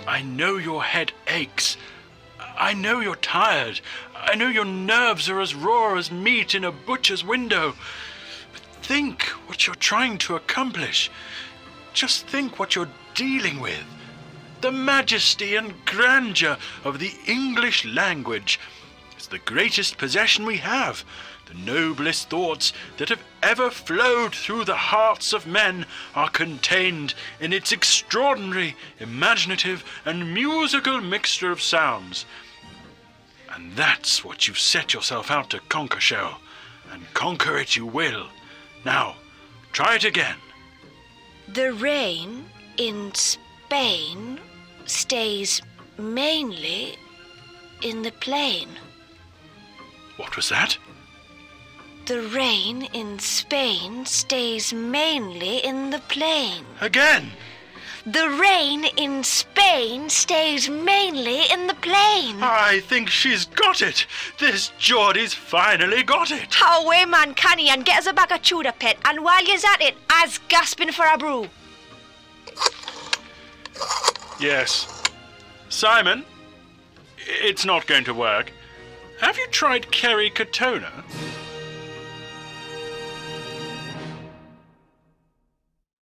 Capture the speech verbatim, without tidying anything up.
I know your head aches. I know you're tired. I know your nerves are as raw as meat in a butcher's window. But think what you're trying to accomplish. Just think what you're dealing with. The majesty and grandeur of the English language is the greatest possession we have. The noblest thoughts that have ever flowed through the hearts of men are contained in its extraordinary, imaginative, and musical mixture of sounds. And that's what you've set yourself out to conquer, Cheryl. And conquer it you will. Now, try it again. The rain in Spain stays mainly in the plain. What was that? The rain in Spain stays mainly in the plain. Again! The rain in Spain stays mainly in the plain. I think she's got it. This Geordie's finally got it. Away, man, canny, and get us a bag of chewder, pet. And while you're at it, I's gasping for a brew. Yes. Simon, it's not going to work. Have you tried Kerry Katona?